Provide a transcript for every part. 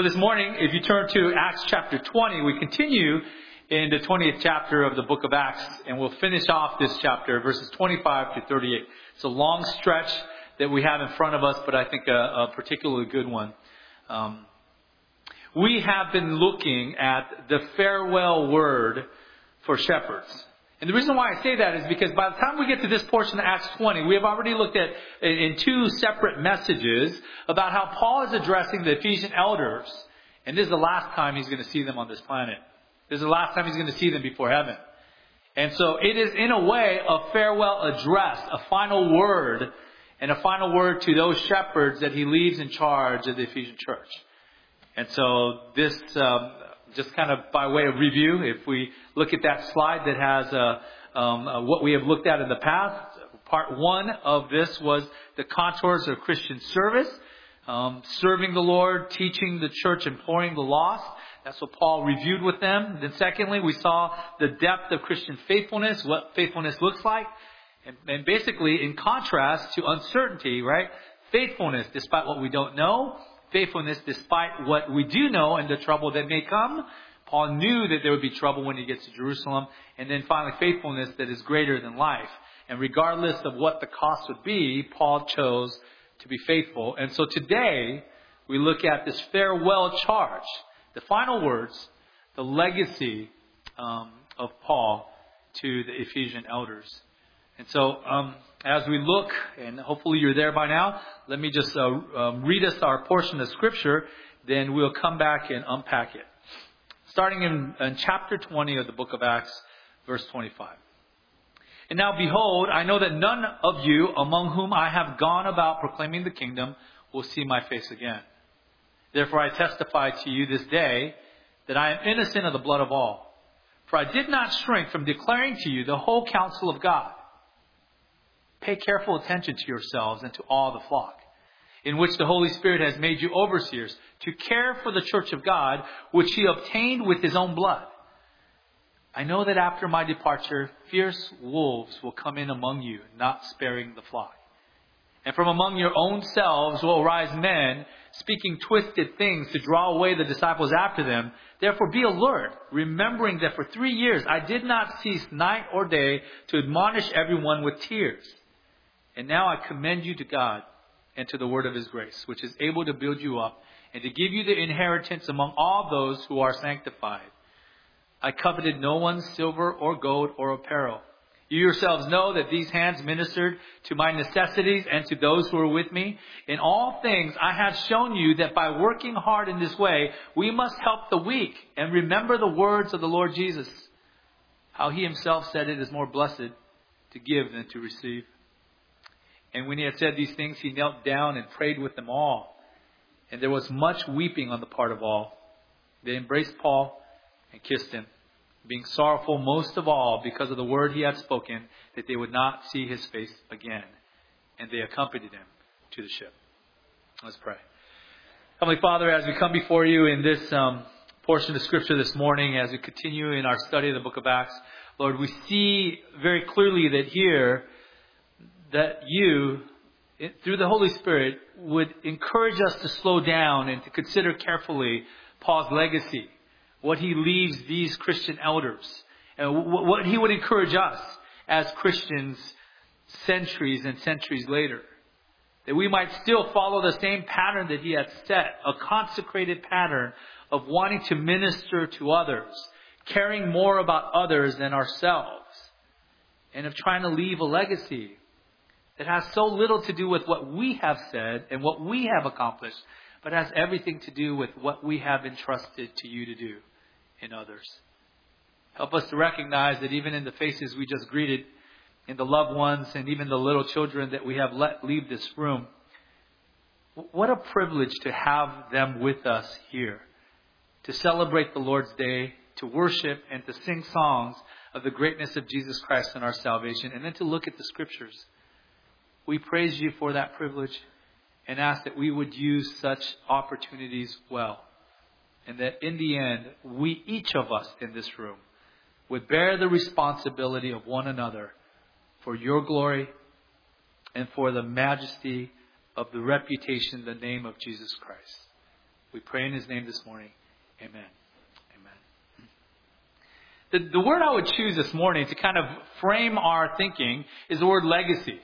So this morning, if you turn to Acts chapter 20, we continue in the 20th chapter of the book of Acts, and we'll finish off this chapter, verses 25 to 38. It's a long stretch that we have in front of us, but I think a particularly good one. We have been looking at the farewell word for shepherds. And the reason why I say that is because by the time we get to this portion of Acts 20, we have already looked at in two separate messages about how Paul is addressing the Ephesian elders. And this is the last time he's going to see them on this planet. This is the last time he's going to see them before heaven. And so it is in a way a farewell address, a final word, and a final word to those shepherds that he leaves in charge of the Ephesian church. And so this, just kind of by way of review, if we look at that slide that has what we have looked at in the past, part one of this was the contours of Christian service, serving the Lord, teaching the church, imploring the lost. That's what Paul reviewed with them. Then secondly, we saw the depth of Christian faithfulness, what faithfulness looks like. And basically, in contrast to uncertainty, right? Faithfulness despite what we don't know. Faithfulness despite what we do know and the trouble that may come. Paul knew that there would be trouble when he gets to Jerusalem. And then finally, faithfulness that is greater than life. And regardless of what the cost would be, Paul chose to be faithful. And so today, we look at this farewell charge. The final words, the legacy of Paul to the Ephesian elders. And so, as we look, and hopefully you're there by now, let me just read us our portion of Scripture, then we'll come back and unpack it. Starting in chapter 20 of the book of Acts, verse 25. And now behold, I know that none of you among whom I have gone about proclaiming the kingdom will see my face again. Therefore I testify to you this day that I am innocent of the blood of all. For I did not shrink from declaring to you the whole counsel of God. Pay careful attention to yourselves and to all the flock, in which the Holy Spirit has made you overseers, to care for the church of God, which he obtained with his own blood. I know that after my departure, fierce wolves will come in among you, not sparing the flock. And from among your own selves will arise men, speaking twisted things to draw away the disciples after them. Therefore be alert, remembering that for 3 years I did not cease night or day to admonish everyone with tears. And now I commend you to God and to the word of his grace, which is able to build you up and to give you the inheritance among all those who are sanctified. I coveted no one's silver or gold or apparel. You yourselves know that these hands ministered to my necessities and to those who are with me. In all things I have shown you that by working hard in this way, we must help the weak and remember the words of the Lord Jesus, how he himself said it is more blessed to give than to receive. And when he had said these things, he knelt down and prayed with them all. And there was much weeping on the part of all. They embraced Paul and kissed him, being sorrowful most of all because of the word he had spoken, that they would not see his face again. And they accompanied him to the ship. Let's pray. Heavenly Father, as we come before you in this portion of Scripture this morning, as we continue in our study of the book of Acts, Lord, we see very clearly that here, that you, through the Holy Spirit, would encourage us to slow down and to consider carefully Paul's legacy, what he leaves these Christian elders, and what he would encourage us as Christians centuries and centuries later. That we might still follow the same pattern that he had set, a consecrated pattern of wanting to minister to others, caring more about others than ourselves, and of trying to leave a legacy that has so little to do with what we have said and what we have accomplished, but has everything to do with what we have entrusted to you to do in others. Help us to recognize that even in the faces we just greeted, in the loved ones and even the little children that we have let leave this room, what a privilege to have them with us here, to celebrate the Lord's Day, to worship and to sing songs of the greatness of Jesus Christ and our salvation, and then to look at the Scriptures. We praise you for that privilege and ask that we would use such opportunities well. And that in the end, we, each of us in this room, would bear the responsibility of one another for your glory and for the majesty of the reputation, the name of Jesus Christ. We pray in His name this morning. Amen. Amen. The word I would choose this morning to kind of frame our thinking is the word legacy.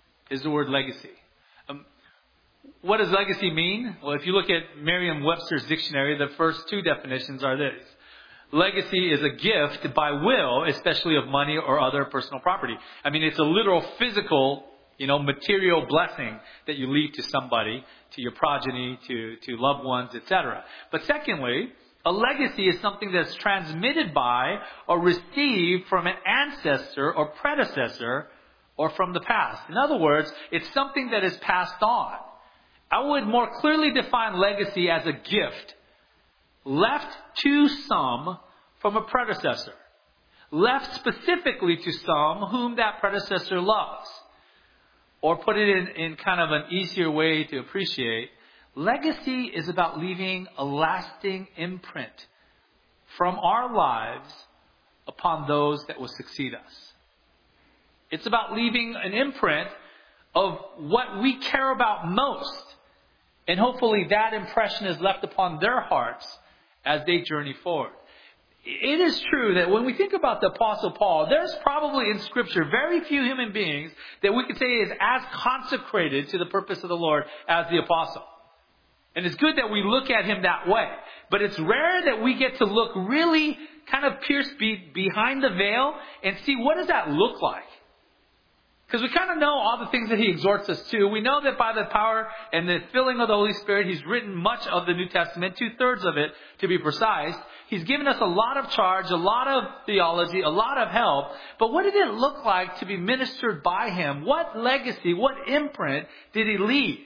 What does legacy mean? Well, if you look at Merriam-Webster's dictionary, the first two definitions are this. Legacy is a gift by will, especially of money or other personal property. I mean, it's a literal physical, material blessing that you leave to somebody, to your progeny, to loved ones, etc. But secondly, a legacy is something that's transmitted by or received from an ancestor or predecessor or from the past. In other words, it's something that is passed on. I would more clearly define legacy as a gift left to some from a predecessor, left specifically to some whom that predecessor loves. Or put it in kind of an easier way to appreciate, legacy is about leaving a lasting imprint from our lives upon those that will succeed us. It's about leaving an imprint of what we care about most. And hopefully that impression is left upon their hearts as they journey forward. It is true that when we think about the Apostle Paul, there's probably in Scripture very few human beings that we could say is as consecrated to the purpose of the Lord as the Apostle. And it's good that we look at him that way. But it's rare that we get to look really kind of pierce behind the veil and see what does that look like. Because we kind of know all the things that he exhorts us to. We know that by the power and the filling of the Holy Spirit, he's written much of the New Testament, 2/3 of it to be precise. He's given us a lot of charge, a lot of theology, a lot of help. But what did it look like to be ministered by him? What legacy, what imprint did he leave?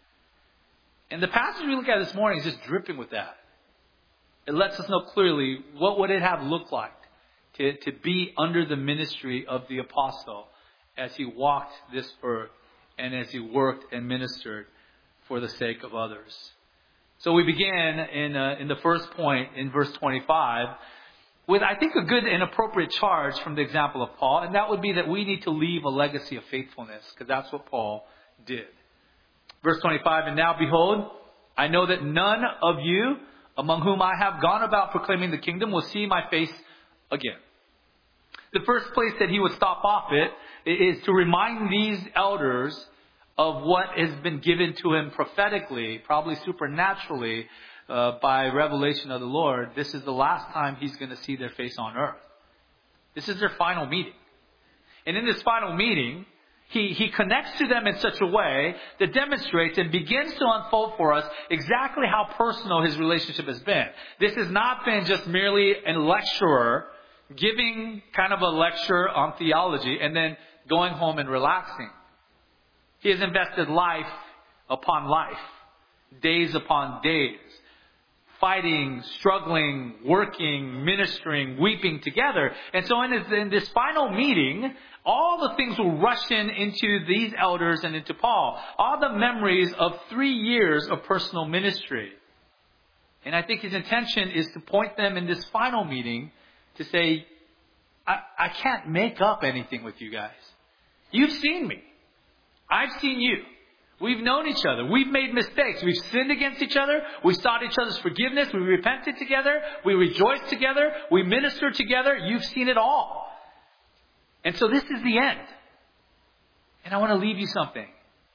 And the passage we look at this morning is just dripping with that. It lets us know clearly what would it have looked like to be under the ministry of the apostle as he walked this earth and as he worked and ministered for the sake of others. So we began in the first point in verse 25 with, I think, a good and appropriate charge from the example of Paul. And that would be that we need to leave a legacy of faithfulness, because that's what Paul did. Verse 25, and now behold, I know that none of you among whom I have gone about proclaiming the kingdom will see my face again. The first place that he would stop off is to remind these elders of what has been given to him prophetically, probably supernaturally, by revelation of the Lord. This is the last time he's going to see their face on earth. This is their final meeting. And in this final meeting, he connects to them in such a way that demonstrates and begins to unfold for us exactly how personal his relationship has been. This has not been just merely a lecturer giving kind of a lecture on theology and then going home and relaxing. He has invested life upon life, days upon days, fighting, struggling, working, ministering, weeping together. And so in this final meeting, all the things will rush into these elders and into Paul. All the memories of 3 years of personal ministry. And I think his intention is to point them in this final meeting to say, I can't make up anything with you guys. You've seen me. I've seen you. We've known each other. We've made mistakes. We've sinned against each other. We sought each other's forgiveness. We repented together. We rejoiced together. We ministered together. You've seen it all. And so this is the end. And I want to leave you something.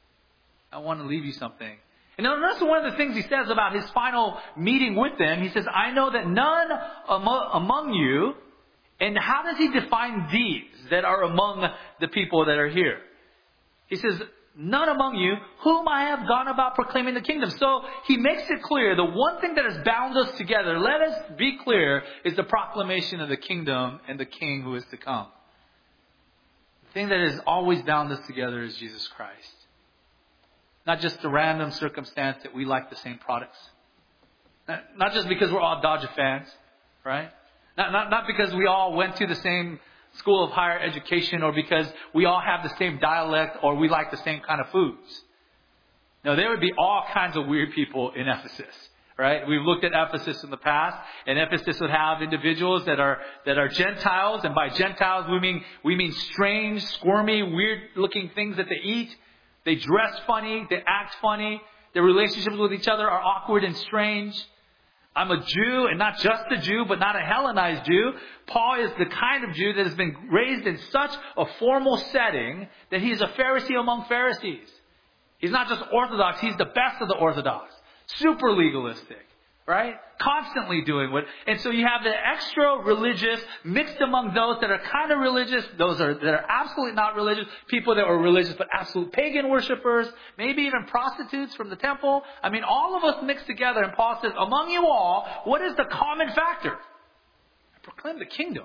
And notice one of the things he says about his final meeting with them. He says, I know that none among you. And how does he define these that are among the people that are here? He says, none among you whom I have gone about proclaiming the kingdom. So he makes it clear the one thing that has bound us together, let us be clear, is the proclamation of the kingdom and the king who is to come. The thing that has always bound us together is Jesus Christ. Not just the random circumstance that we like the same products. Not just because we're all Dodger fans, right? Not because we all went to the same school of higher education or because we all have the same dialect or we like the same kind of foods. No, there would be all kinds of weird people in Ephesus, right? We've looked at Ephesus in the past, and Ephesus would have individuals that are Gentiles, and by Gentiles we mean strange, squirmy, weird looking things that they eat. They dress funny, they act funny, Their relationships with each other are awkward and strange. I'm a Jew, and not just a Jew, but not a Hellenized Jew. Paul is the kind of Jew that has been raised in such a formal setting that he is a Pharisee among Pharisees. He's not just Orthodox, he's the best of the Orthodox. Super legalistic, right? Constantly doing what. And so you have the extra religious mixed among those that are kind of religious, that are absolutely not religious, people that were religious but absolute pagan worshipers, maybe even prostitutes from the temple. I mean, all of us mixed together. And Paul says, among you all, what is the common factor? I proclaim the kingdom.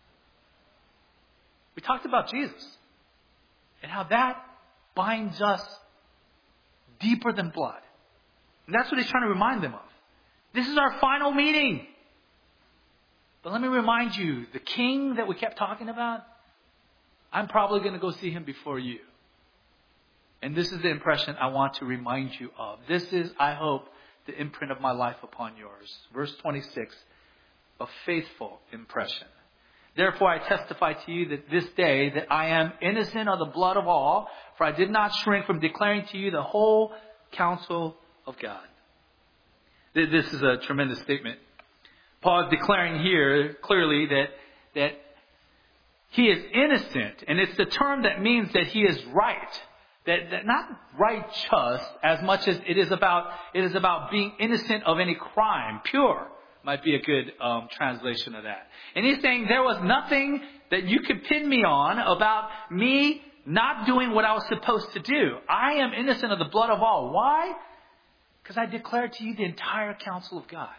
We talked about Jesus and how that binds us deeper than blood. And that's what he's trying to remind them of. This is our final meeting. But let me remind you, the king that we kept talking about, I'm probably going to go see him before you. And this is the impression I want to remind you of. This is, I hope, the imprint of my life upon yours. Verse 26, a faithful impression. Therefore I testify to you that this day that I am innocent of the blood of all, for I did not shrink from declaring to you the whole counsel of God. This is a tremendous statement. Paul is declaring here clearly that he is innocent. And it's the term that means that he is right. That not righteous as much as it is about being innocent of any crime. Pure might be a good translation of that. And he's saying there was nothing that you could pin me on about me not doing what I was supposed to do. I am innocent of the blood of all. Why? Because I declare to you the entire counsel of God.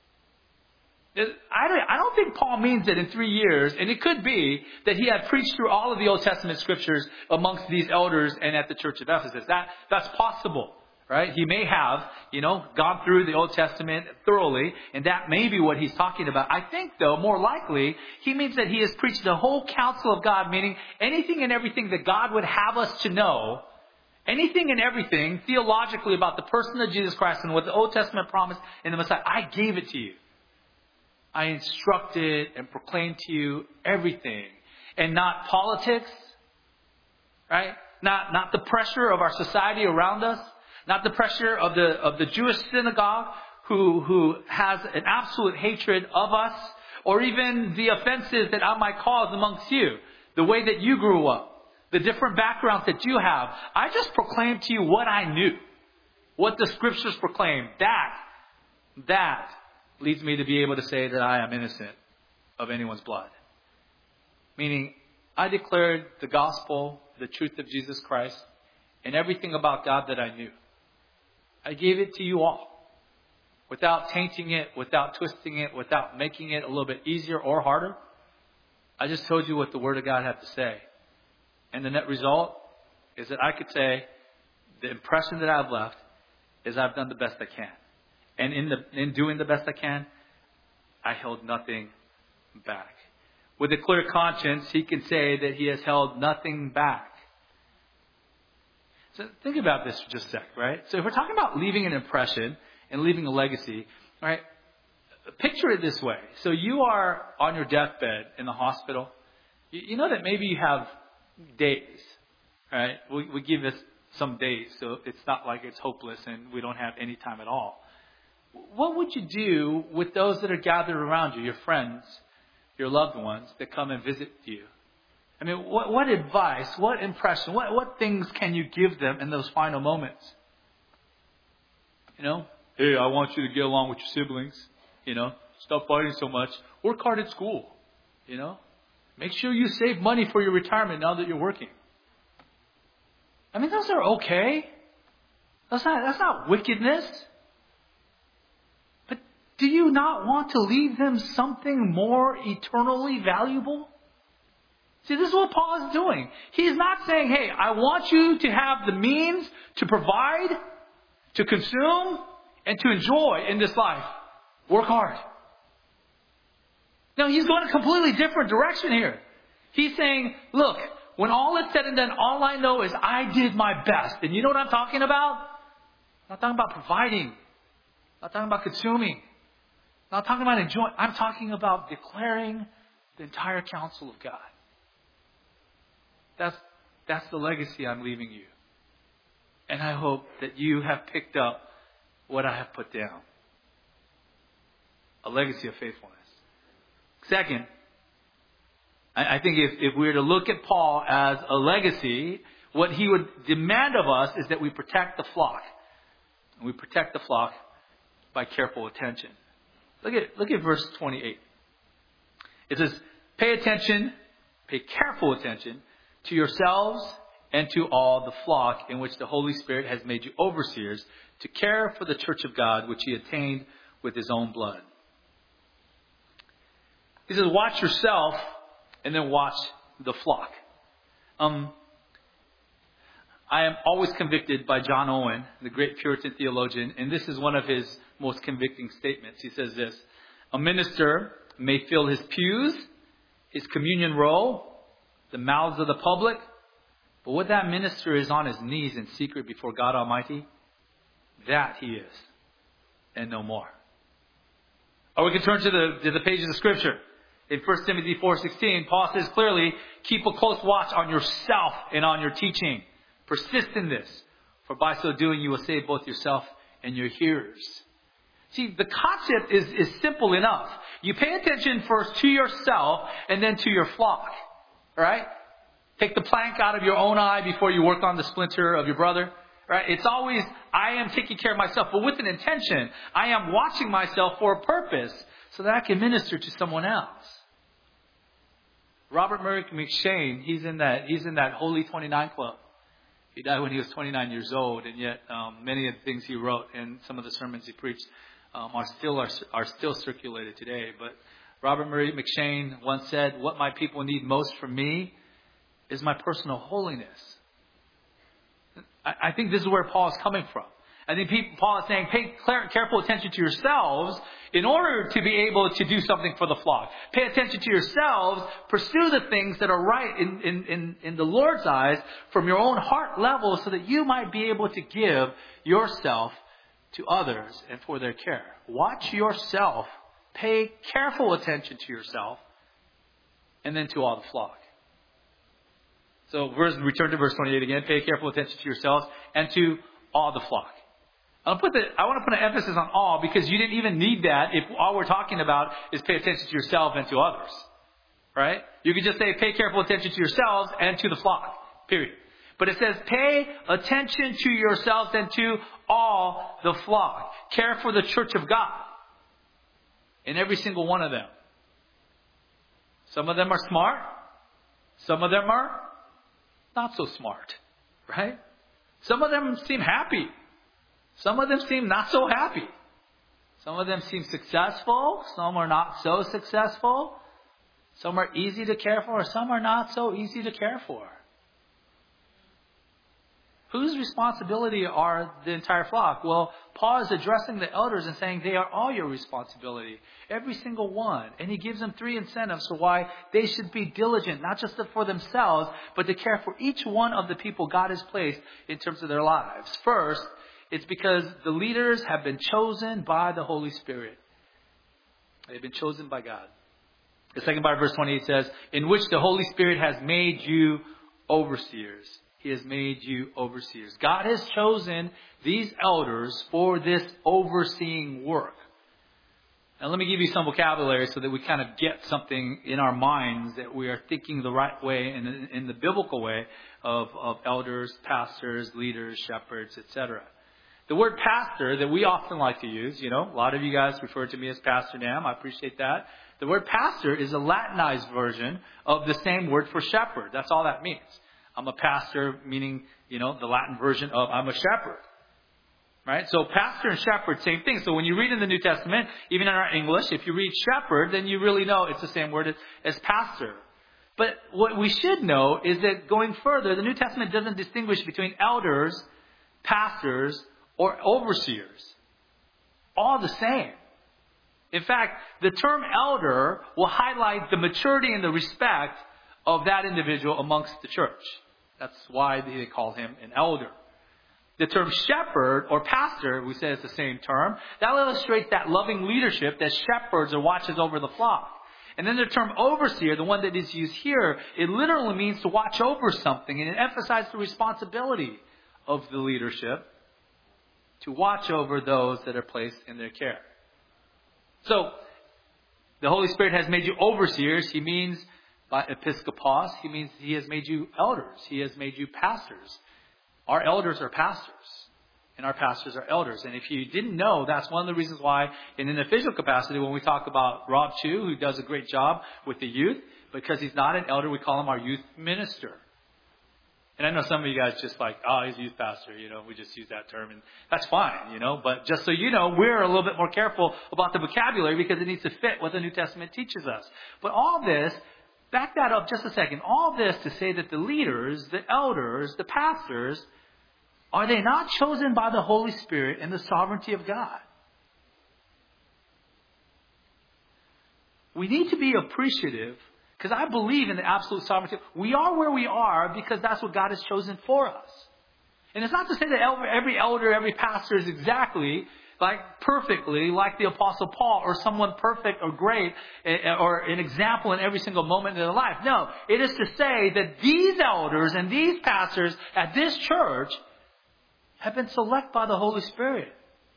I don't think Paul means that in 3 years, and it could be that he had preached through all of the Old Testament scriptures amongst these elders and at the church of Ephesus. That's possible, right? He may have, gone through the Old Testament thoroughly, and that may be what he's talking about. I think, though, more likely, he means that he has preached the whole counsel of God, meaning anything and everything that God would have us to know, anything and everything theologically about the person of Jesus Christ and what the Old Testament promised in the Messiah. I gave it to you. I instructed and proclaimed to you everything. And not politics, right? Not the pressure of our society around us. Not the pressure of the Jewish synagogue who has an absolute hatred of us. Or even the offenses that I might cause amongst you. The way that you grew up. The different backgrounds that you have. I just proclaimed to you what I knew. What the scriptures proclaim. That leads me to be able to say that I am innocent of anyone's blood. Meaning, I declared the gospel, the truth of Jesus Christ, and everything about God that I knew. I gave it to you all. Without tainting it, without twisting it, without making it a little bit easier or harder. I just told you what the Word of God had to say. And the net result is that I could say the impression that I've left is I've done the best I can. And in doing the best I can, I held nothing back. With a clear conscience, he can say that he has held nothing back. So think about this for just a sec, right? So if we're talking about leaving an impression and leaving a legacy, right? Picture it this way. So you are on your deathbed in the hospital. You know that maybe you have days, right? We give this some days, so it's not like it's hopeless and we don't have any time at all. What would you do with those that are gathered around you, your friends, your loved ones that come and visit you? I mean, what advice, what impression, what things can you give them in those final moments? Hey, I want you to get along with your siblings. Stop fighting so much. Work hard at school. Make sure you save money for your retirement now that you're working. I mean, those are okay. That's not wickedness. Do you not want to leave them something more eternally valuable? See, this is what Paul is doing. He's not saying, hey, I want you to have the means to provide, to consume, and to enjoy in this life. Work hard. No, he's going a completely different direction here. He's saying, look, when all is said and done, all I know is I did my best. And you know what I'm talking about? I'm not talking about providing. I'm not talking about consuming. I'm not talking about enjoying. I'm talking about declaring the entire counsel of God. That's the legacy I'm leaving you. And I hope that you have picked up what I have put down. A legacy of faithfulness. Second, I think if we were to look at Paul as a legacy, what he would demand of us is that we protect the flock. And we protect the flock by careful attention. Look at verse 28. It says, pay careful attention to yourselves and to all the flock in which the Holy Spirit has made you overseers to care for the church of God, which he attained with his own blood. He says, watch yourself and then watch the flock. I am always convicted by John Owen, the great Puritan theologian, and this is one of his most convicting statements. He says this, a minister may fill his pews, his communion roll, the mouths of the public, but what that minister is on his knees in secret before God Almighty, that he is, and no more. Or we can turn to the pages of Scripture. In 1 Timothy 4:16, Paul says clearly, keep a close watch on yourself and on your teaching. Persist in this, for by so doing you will save both yourself and your hearers. See, the concept is simple enough. You pay attention first to yourself and then to your flock. Right? Take the plank out of your own eye before you work on the splinter of your brother. Right? It's always, I am taking care of myself, but with an intention. I am watching myself for a purpose so that I can minister to someone else. Robert Murray McCheyne, he's in that Holy 29 Club. He died when he was 29 years old, and yet many of the things he wrote and some of the sermons he preached are still circulated today. But Robert Murray McCheyne once said, what my people need most from me is my personal holiness. I think this is where Paul is coming from. I think Paul is saying, pay careful attention to yourselves in order to be able to do something for the flock. Pay attention to yourselves. Pursue the things that are right in the Lord's eyes from your own heart level so that you might be able to give yourself to others and for their care. Watch yourself. Pay careful attention to yourself and then to all the flock. So return to verse 28 again. Pay careful attention to yourselves and to all the flock. I want to put an emphasis on all because you didn't even need that if all we're talking about is pay attention to yourself and to others. Right? You could just say pay careful attention to yourselves and to the flock. Period. But it says pay attention to yourselves and to all the flock. Care for the church of God. And every single one of them. Some of them are smart. Some of them are not so smart. Right? Some of them seem happy. Some of them seem not so happy. Some of them seem successful. Some are not so successful. Some are easy to care for. Some are not so easy to care for. Whose responsibility are the entire flock? Well, Paul is addressing the elders and saying they are all your responsibility. Every single one. And he gives them 3 incentives for why they should be diligent, not just for themselves, but to care for each one of the people God has placed in terms of their lives. First, it's because the leaders have been chosen by the Holy Spirit. They've been chosen by God. The second part of verse 28 says, in which the Holy Spirit has made you overseers. He has made you overseers. God has chosen these elders for this overseeing work. Now let me give you some vocabulary so that we kind of get something in our minds that we are thinking the right way and in the biblical way of elders, pastors, leaders, shepherds, etc. The word pastor that we often like to use, a lot of you guys refer to me as Pastor Nam. I appreciate that. The word pastor is a Latinized version of the same word for shepherd. That's all that means. I'm a pastor, meaning, the Latin version of I'm a shepherd. Right? So pastor and shepherd, same thing. So when you read in the New Testament, even in our English, if you read shepherd, then you really know it's the same word as pastor. But what we should know is that going further, the New Testament doesn't distinguish between elders, pastors, or overseers. All the same. In fact, the term elder will highlight the maturity and the respect of that individual amongst the church. That's why they call him an elder. The term shepherd or pastor, we say it's the same term, that illustrates that loving leadership that shepherds or watches over the flock. And then the term overseer, the one that is used here, it literally means to watch over something, and it emphasizes the responsibility of the leadership to watch over those that are placed in their care. So, the Holy Spirit has made you overseers. He means by episkopos, he means He has made you elders. He has made you pastors. Our elders are pastors. And our pastors are elders. And if you didn't know, that's one of the reasons why in an official capacity, when we talk about Rob Chu, who does a great job with the youth, because he's not an elder, we call him our youth minister. And I know some of you guys just like, oh, he's a youth pastor, we just use that term, and that's fine, But just so you know, we're a little bit more careful about the vocabulary because it needs to fit what the New Testament teaches us. But all this, back that up just a second, all this to say that the leaders, the elders, the pastors, are they not chosen by the Holy Spirit and the sovereignty of God? We need to be appreciative because I believe in the absolute sovereignty. We are where we are because that's what God has chosen for us. And it's not to say that every elder, every pastor is exactly perfectly like the Apostle Paul or someone perfect or great or an example in every single moment of their life. No, it is to say that these elders and these pastors at this church have been selected by the Holy Spirit.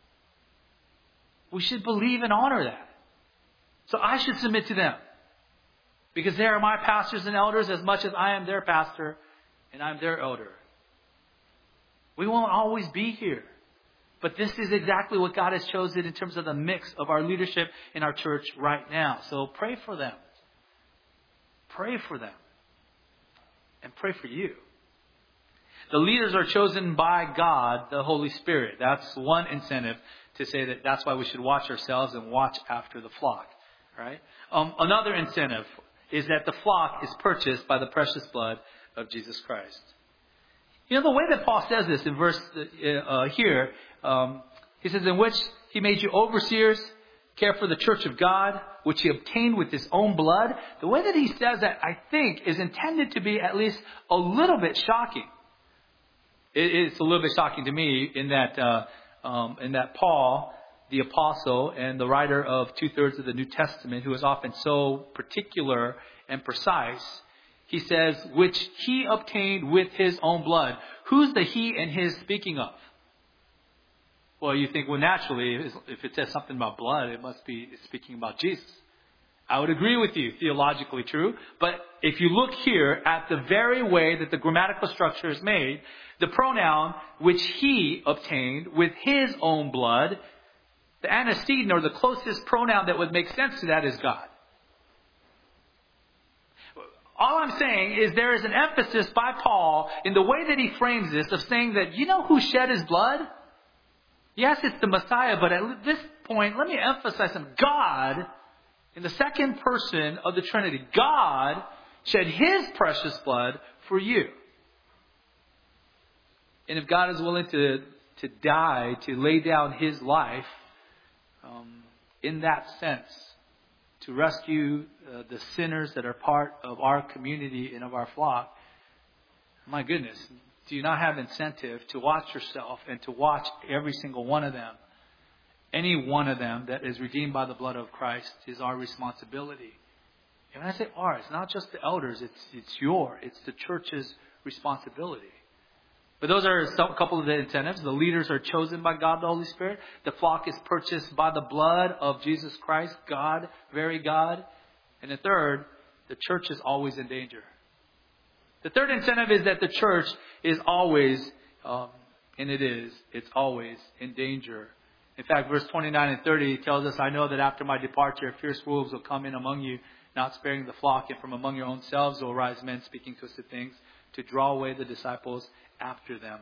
We should believe and honor that. So I should submit to them. Because they are my pastors and elders as much as I am their pastor and I'm their elder. We won't always be here. But this is exactly what God has chosen in terms of the mix of our leadership in our church right now. So pray for them. Pray for them. And pray for you. The leaders are chosen by God, the Holy Spirit. That's one incentive to say that that's why we should watch ourselves and watch after the flock. Right? Another incentive is that the flock is purchased by the precious blood of Jesus Christ. The way that Paul says this in verse here, he says, in which He made you overseers, care for the church of God, which He obtained with His own blood. The way that he says that, I think, is intended to be at least a little bit shocking. It's a little bit shocking to me in that Paul, the apostle and the writer of 2/3 of the New Testament, who is often so particular and precise, he says, which He obtained with His own blood. Who's the He and His speaking of? Well, you think, naturally, if it says something about blood, it must be speaking about Jesus. I would agree with you, theologically true. But if you look here at the very way that the grammatical structure is made, the pronoun which He obtained with His own blood, the antecedent or the closest pronoun that would make sense to that is God. All I'm saying is there is an emphasis by Paul in the way that he frames this of saying that, who shed His blood? Yes, it's the Messiah, but at this point, let me emphasize something. God, in the second person of the Trinity, God shed His precious blood for you. And if God is willing to die, to lay down His life, in that sense, to rescue the sinners that are part of our community and of our flock, my goodness, do you not have incentive to watch yourself and to watch every single one of them? Any one of them that is redeemed by the blood of Christ is our responsibility. And when I say ours, it's not just the elders, it's the church's responsibility. But those are a couple of the incentives. The leaders are chosen by God, the Holy Spirit. The flock is purchased by the blood of Jesus Christ, God, very God. And the third, the church is always in danger. The third incentive is that the church is always, it's always in danger. In fact, verse 29 and 30 tells us, I know that after my departure, fierce wolves will come in among you, not sparing the flock, and from among your own selves will rise men speaking twisted things to draw away the disciples after them.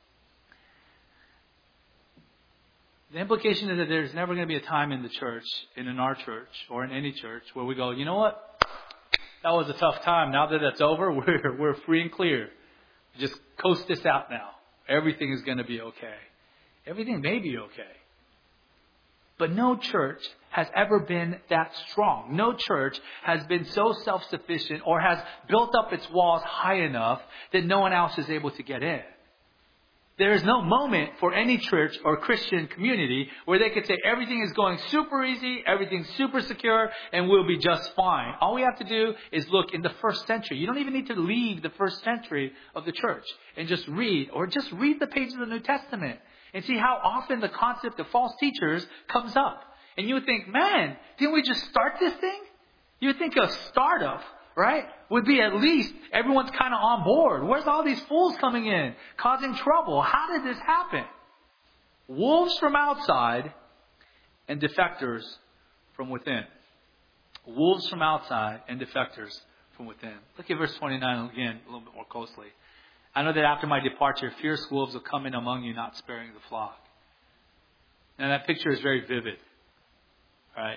The implication is that there's never going to be a time in the church, in our church, or in any church, where we go, you know what? That was a tough time. Now that that's over, we're free and clear. Just coast this out now. Everything is going to be okay. Everything may be okay. But no church has ever been that strong. No church has been so self-sufficient or has built up its walls high enough that no one else is able to get in. There is no moment for any church or Christian community where they could say everything is going super easy, everything's super secure, and we'll be just fine. All we have to do is look in the first century. You don't even need to leave the first century of the church and just read the pages of the New Testament and see how often the concept of false teachers comes up. And you would think, man, didn't we just start this thing? You would think a startup, right, would be at least everyone's kind of on board. Where's all these fools coming in, causing trouble? How did this happen? Wolves from outside and defectors from within. Wolves from outside and defectors from within. Look at verse 29 again a little bit more closely. I know that after my departure, fierce wolves will come in among you, not sparing the flock. And that picture is very vivid. Right?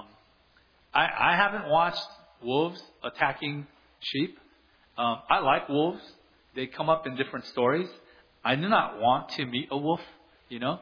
I haven't watched wolves attacking sheep. I like wolves. They come up in different stories. I do not want to meet a wolf, you know.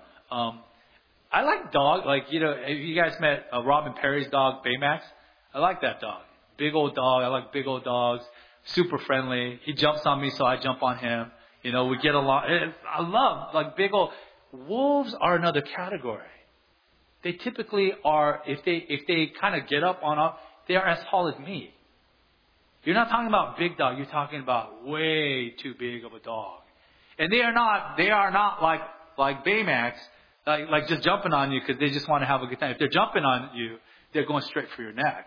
I like dog. Like, you know, have you guys met Robin Perry's dog, Baymax? I like that dog. Big old dog. I like big old dogs. Super friendly. He jumps on me, so I jump on him. You know, we get along. I love, like, big old. Wolves are another category. They typically are, if they kind of get up, they are as tall as me. You're not talking about big dog. You're talking about way too big of a dog. And they are not like Baymax, like just jumping on you because they just want to have a good time. If they're jumping on you, they're going straight for your neck.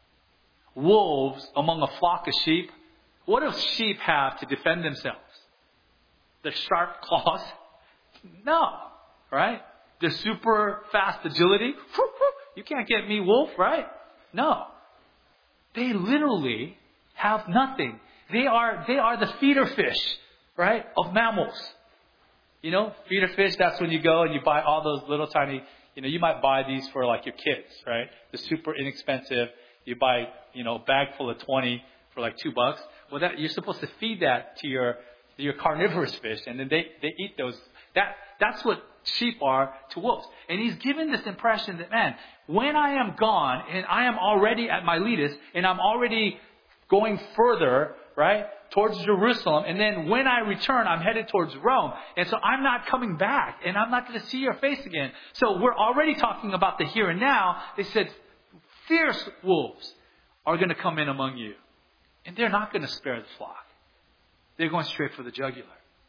Wolves among a flock of sheep. What do sheep have to defend themselves? The sharp claws? No. Right? The super fast agility. You can't get me, wolf, right? No. They literally have nothing. They are the feeder fish, right, of mammals. You know, feeder fish, that's when you go and you buy all those little tiny, you know, you might buy these for like your kids, right? They're super inexpensive. You buy, you know, a bag full of 20 for like $2. Well, you're supposed to feed that to your carnivorous fish, and then they eat those. That's what sheep are to wolves. And he's given this impression that, man, when I am gone and I am already at Miletus and I'm already going further, right, towards Jerusalem, and then when I return, I'm headed towards Rome. And so I'm not coming back and I'm not going to see your face again. So we're already talking about the here and now. They said fierce wolves are going to come in among you. And they're not going to spare the flock. They're going straight for the jugular.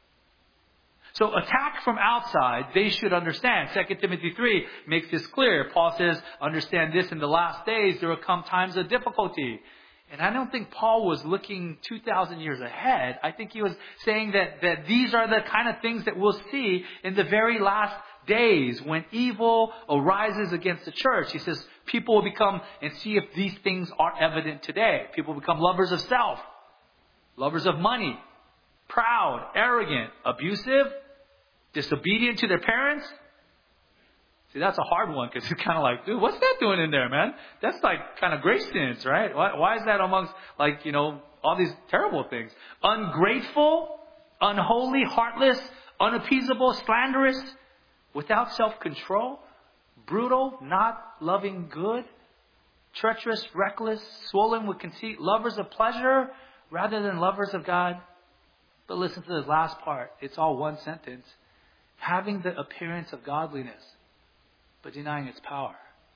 So attack from outside, they should understand. 2 Timothy 3 makes this clear. Paul says, understand this, in the last days there will come times of difficulty. And I don't think Paul was looking 2,000 years ahead. I think he was saying that these are the kind of things that we'll see in the very last days when evil arises against the church. He says people will become, and see if these things are evident today. People become lovers of self, lovers of money, proud, arrogant, abusive, disobedient to their parents. See, that's a hard one because it's kind of like, dude, what's that doing in there, man? That's like kind of grace sins, right? Why is that amongst, like, you know, all these terrible things? Ungrateful, unholy, heartless, unappeasable, slanderous, without self-control, brutal, not loving good, treacherous, reckless, swollen with conceit, lovers of pleasure rather than lovers of God. But listen to this last part. It's all one sentence. Having the appearance of godliness, but denying its power.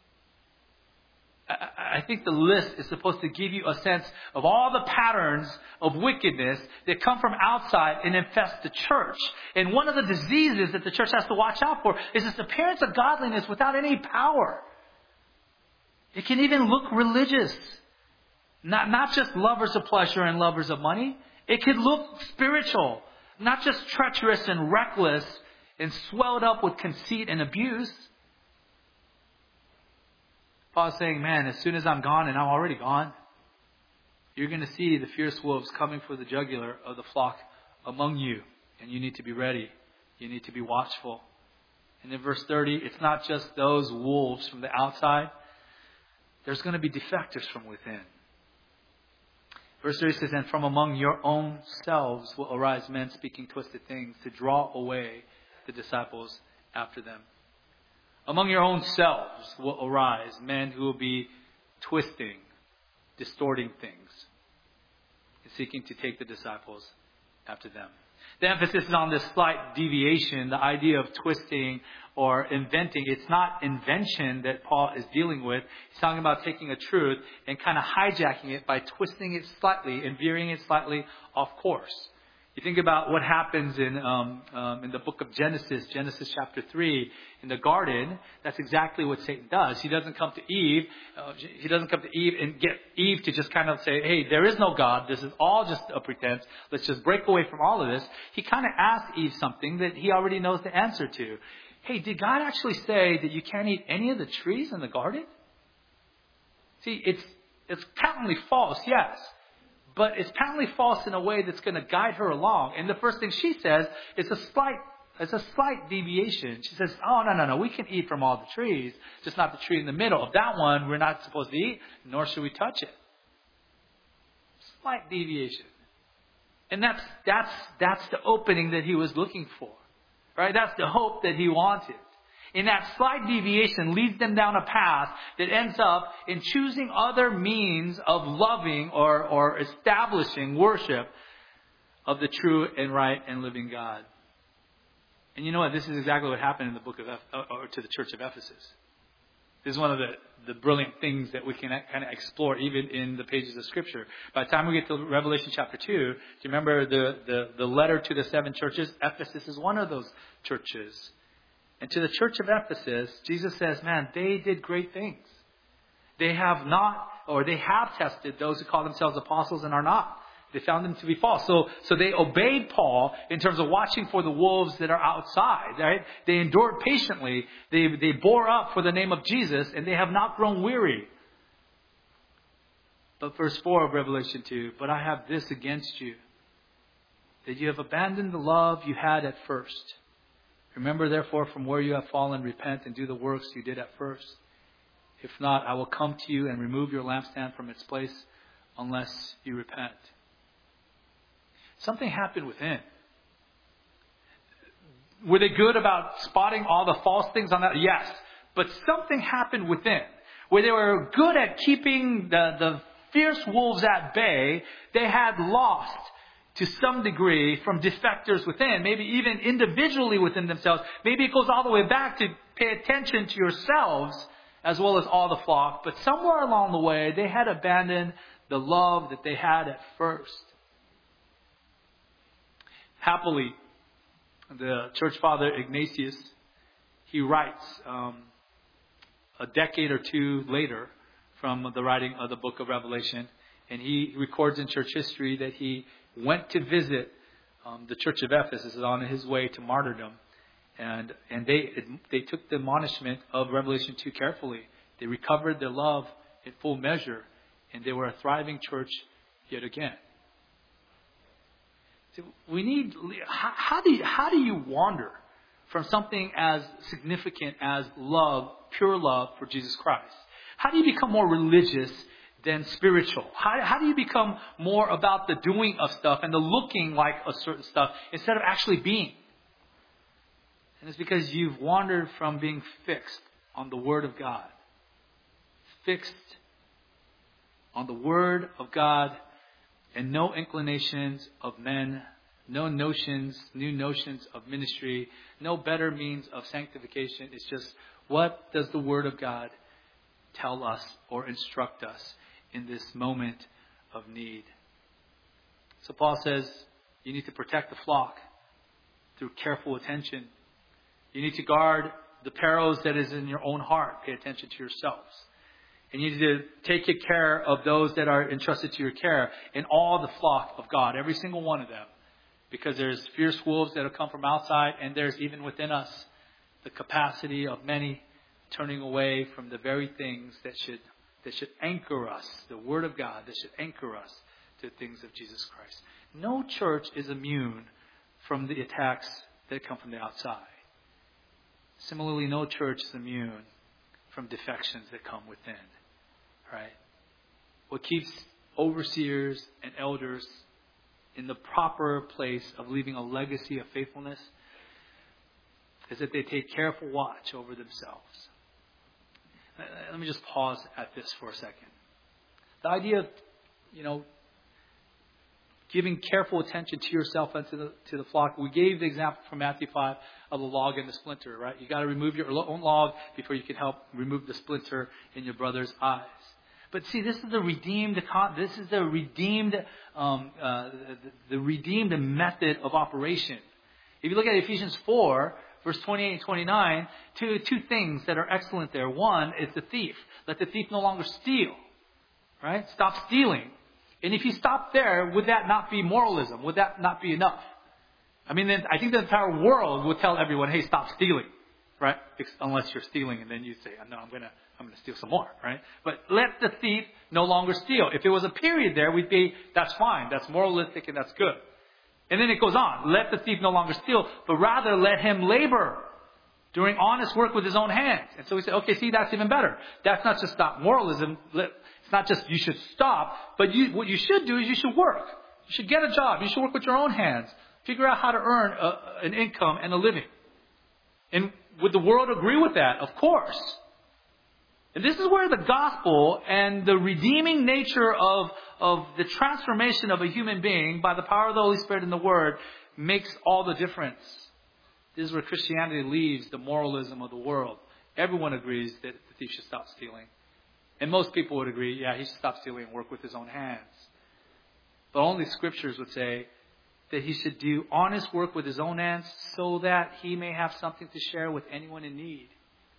I think the list is supposed to give you a sense of all the patterns of wickedness that come from outside and infest the church. And one of the diseases that the church has to watch out for is this appearance of godliness without any power. It can even look religious. Not just lovers of pleasure and lovers of money. It could look spiritual. Not just treacherous and reckless and swelled up with conceit and abuse. Paul's saying, man, as soon as I'm gone, and I'm already gone, you're going to see the fierce wolves coming for the jugular of the flock among you. And you need to be ready. You need to be watchful. And in verse 30, it's not just those wolves from the outside. There's going to be defectors from within. Verse 30 says, and from among your own selves will arise men speaking twisted things to draw away the disciples after them. Among your own selves will arise men who will be twisting, distorting things, and seeking to take the disciples after them. The emphasis is on this slight deviation, the idea of twisting or inventing. It's not invention that Paul is dealing with. He's talking about taking a truth and kind of hijacking it by twisting it slightly and veering it slightly off course. You think about what happens in the book of Genesis chapter 3, in the garden. That's exactly what Satan does. He doesn't come to Eve. He doesn't come to Eve and get Eve to just kind of say, hey, there is no God. This is all just a pretense. Let's just break away from all of this. He kind of asks Eve something that he already knows the answer to. Hey, did God actually say that you can't eat any of the trees in the garden? See, it's patently false, yes. But it's patently false in a way that's going to guide her along. And the first thing she says is a slight deviation. She says, oh, no, we can eat from all the trees, just not the tree in the middle. Of that one, we're not supposed to eat, nor should we touch it. Slight deviation. And that's the opening that he was looking for. Right? That's the hope that he wanted. And that slight deviation leads them down a path that ends up in choosing other means of loving or establishing worship of the true and right and living God. And you know what? This is exactly what happened in the book of or to the church of Ephesus. This is one of the brilliant things that we can kind of explore even in the pages of Scripture. By the time we get to Revelation chapter 2, do you remember the letter to the 7 churches? Ephesus is one of those churches. And to the church of Ephesus, Jesus says, man, they did great things. They have tested those who call themselves apostles and are not. They found them to be false. So they obeyed Paul in terms of watching for the wolves that are outside, right? They endured patiently. They bore up for the name of Jesus, and they have not grown weary. But verse 4 of Revelation 2, but I have this against you, that you have abandoned the love you had at first. Remember, therefore, from where you have fallen, repent and do the works you did at first. If not, I will come to you and remove your lampstand from its place unless you repent. Something happened within. Were they good about spotting all the false things on that? Yes. But something happened within. Where they were good at keeping the fierce wolves at bay, they had lost to some degree from defectors within, maybe even individually within themselves. Maybe it goes all the way back to pay attention to yourselves as well as all the flock. But somewhere along the way, they had abandoned the love that they had at first. Happily, the church father Ignatius, he writes a decade or two later from the writing of the book of Revelation, and he records in church history that he went to visit the church of Ephesus on his way to martyrdom. And they took the admonishment of Revelation 2 carefully. They recovered their love in full measure. And they were a thriving church yet again. So how do you wander from something as significant as love, pure love for Jesus Christ? How do you become more religious than spiritual? How do you become more about the doing of stuff and the looking like a certain stuff instead of actually being? And it's because you've wandered from being fixed on the Word of God. Fixed on the Word of God and no inclinations of men, no new notions of ministry, no better means of sanctification. It's just, what does the Word of God tell us or instruct us in this moment of need? So Paul says, you need to protect the flock through careful attention. You need to guard the perils that is in your own heart. Pay attention to yourselves. And you need to take good care of those that are entrusted to your care in all the flock of God, every single one of them. Because there's fierce wolves that have come from outside, and there's even within us the capacity of many turning away from the very things that should anchor us, the Word of God, that should anchor us to things of Jesus Christ. No church is immune from the attacks that come from the outside. Similarly, no church is immune from defections that come within. Right? What keeps overseers and elders in the proper place of leaving a legacy of faithfulness is that they take careful watch over themselves. Let me just pause at this for a second. The idea of, giving careful attention to yourself and to the flock. We gave the example from Matthew 5 of the log and the splinter, right? You got to remove your own log before you can help remove the splinter in your brother's eyes. But see, this is the redeemed. This is the redeemed method of operation. If you look at Ephesians 4, verse 28 and 29, two things that are excellent there. One is the thief. Let the thief no longer steal. Right? Stop stealing. And if you stop there, would that not be moralism? Would that not be enough? I mean, then I think the entire world would tell everyone, hey, stop stealing. Right? Unless you're stealing, and then you say, no, I'm gonna steal some more, right? But let the thief no longer steal. If there was a period there, we'd be, that's fine, that's moralistic, and that's good. And then it goes on, let the thief no longer steal, but rather let him labor, doing honest work with his own hands. And so we say, okay, see, that's even better. That's not just stop moralism. It's not just you should stop, but what you should do is you should work. You should get a job. You should work with your own hands. Figure out how to earn an income and a living. And would the world agree with that? Of course. And this is where the gospel and the redeeming nature of the transformation of a human being by the power of the Holy Spirit and the Word makes all the difference. This is where Christianity leaves the moralism of the world. Everyone agrees that the thief should stop stealing. And most people would agree, yeah, he should stop stealing and work with his own hands. But only scriptures would say that he should do honest work with his own hands so that he may have something to share with anyone in need.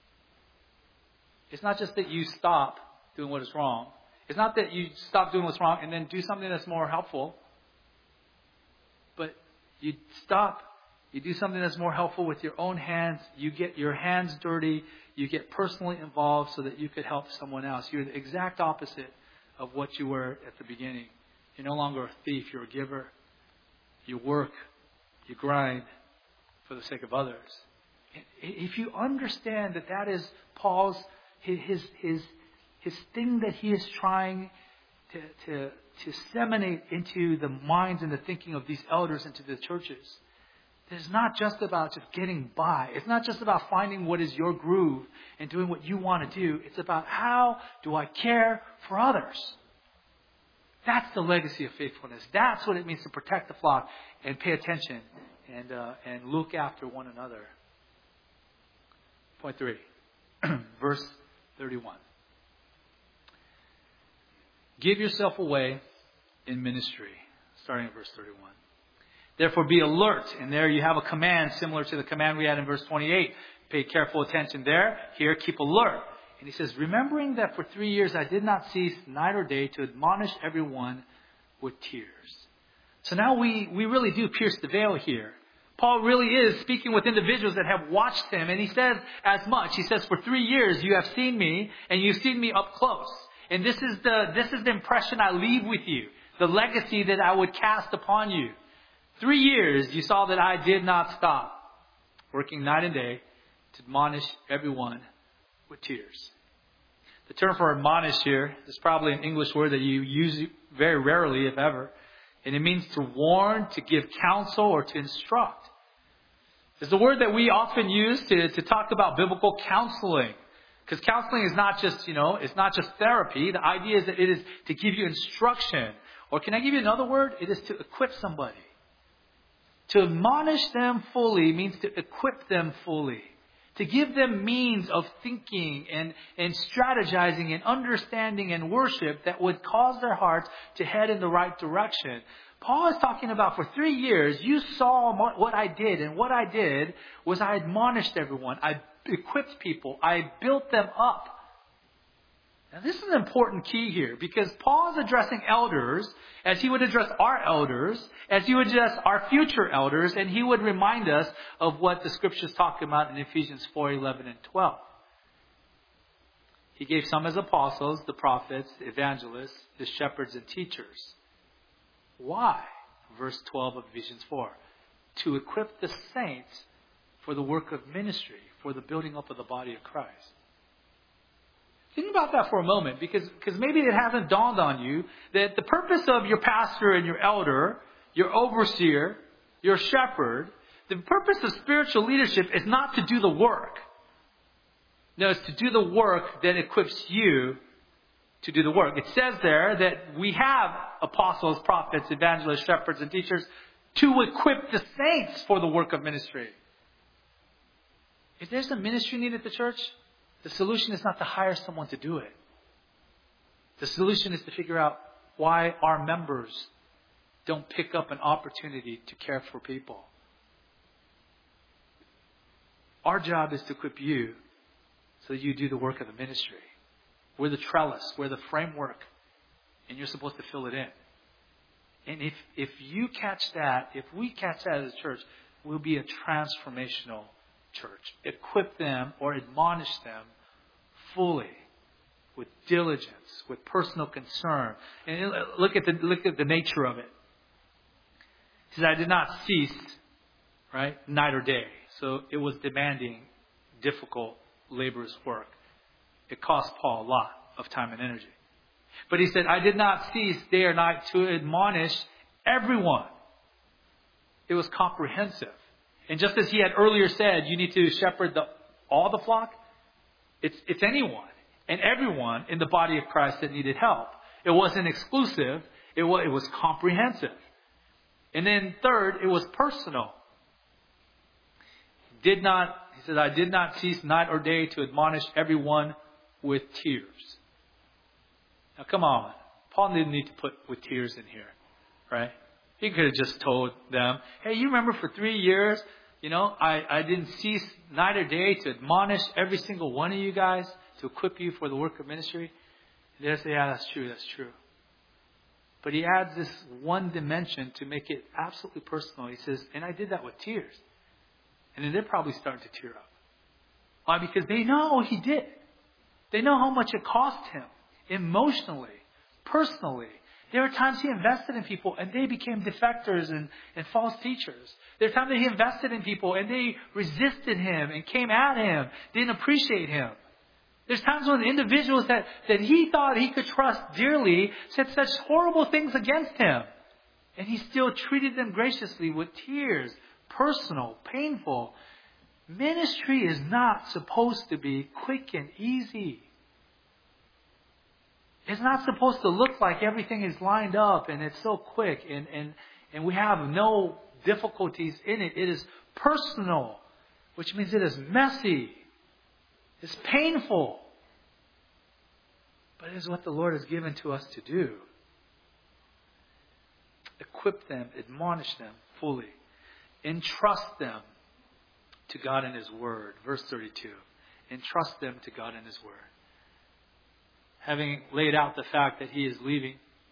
It's not just that you stop doing what is wrong. It's not that you stop doing what's wrong and then do something that's more helpful. But you stop, you do something that's more helpful with your own hands. You get your hands dirty. You get personally involved so that you could help someone else. You're the exact opposite of what you were at the beginning. You're no longer a thief. You're a giver. You work. You grind for the sake of others. If you understand that is Paul's his thing that he is trying to disseminate into the minds and the thinking of these elders and to the churches. It's not just about just getting by. It's not just about finding what is your groove and doing what you want to do. It's about how do I care for others. That's the legacy of faithfulness. That's what it means to protect the flock and pay attention and look after one another. Point 3, verse 31. Give yourself away in ministry. Starting at verse 31. Therefore be alert. And there you have a command similar to the command we had in verse 28. Pay careful attention there. Here, keep alert. And he says, remembering that for 3 years I did not cease night or day to admonish everyone with tears. So now we really do pierce the veil here. Paul really is speaking with individuals that have watched him. And he says as much. He says, for 3 years you have seen me and you've seen me up close. And this is the impression I leave with you. The legacy that I would cast upon you. 3 years you saw that I did not stop working night and day to admonish everyone with tears. The term for admonish here is probably an English word that you use very rarely, if ever. And it means to warn, to give counsel, or to instruct. It's a word that we often use to talk about biblical counseling. Because counseling is not just, it's not just therapy. The idea is that it is to give you instruction. Or can I give you another word? It is to equip somebody. To admonish them fully means to equip them fully. To give them means of thinking and strategizing and understanding and worship that would cause their hearts to head in the right direction. Paul is talking about for 3 years, you saw what I did. And what I did was I admonished everyone. I equipped people. I built them up. Now this is an important key here because Paul is addressing elders as he would address our elders, as he would address our future elders, and he would remind us of what the scriptures talk about in Ephesians 4:11 and 12. He gave some as apostles, the prophets, evangelists, the shepherds and teachers. Why? Verse 12 of Ephesians 4. To equip the saints for the work of ministry, for the building up of the body of Christ. Think about that for a moment, because maybe it hasn't dawned on you that the purpose of your pastor and your elder, your overseer, your shepherd, the purpose of spiritual leadership is not to do the work. No, it's to do the work that equips you to do the work. It says there that we have apostles, prophets, evangelists, shepherds, and teachers to equip the saints for the work of ministry. If there's a ministry need at the church, the solution is not to hire someone to do it. The solution is to figure out why our members don't pick up an opportunity to care for people. Our job is to equip you so that you do the work of the ministry. We're the trellis, we're the framework, and you're supposed to fill it in. And if you catch that, if we catch that as a church, we'll be a transformational church. Equip them or admonish them fully, with diligence, with personal concern. And look at the nature of it. He says, I did not cease, right, night or day. So it was demanding, difficult, laborious work. It cost Paul a lot of time and energy. But he said, I did not cease day or night to admonish everyone. It was comprehensive. And just as he had earlier said, you need to shepherd all the flock. It's anyone and everyone in the body of Christ that needed help. It wasn't exclusive. It was comprehensive. And then third, it was personal. He said, I did not cease night or day to admonish everyone with tears. Now come on. Paul didn't need to put with tears in here, right? He could have just told them, hey, you remember for 3 years, I didn't cease night or day to admonish every single one of you guys to equip you for the work of ministry. And they say, yeah, that's true. But he adds this one dimension to make it absolutely personal. He says, and I did that with tears. And then they're probably starting to tear up. Why? Because they know he did. They know how much it cost him emotionally, personally. There were times he invested in people and they became defectors and false teachers. There were times that he invested in people and they resisted him and came at him, didn't appreciate him. There's times when individuals that he thought he could trust dearly said such horrible things against him. And he still treated them graciously with tears, personal, painful. Ministry is not supposed to be quick and easy. It's not supposed to look like everything is lined up and it's so quick and we have no difficulties in it. It is personal, which means it is messy. It's painful. But it is what the Lord has given to us to do. Equip them, admonish them fully. Entrust them to God and His Word. Verse 32. Entrust them to God and His Word. Having laid out the fact that he is leaving,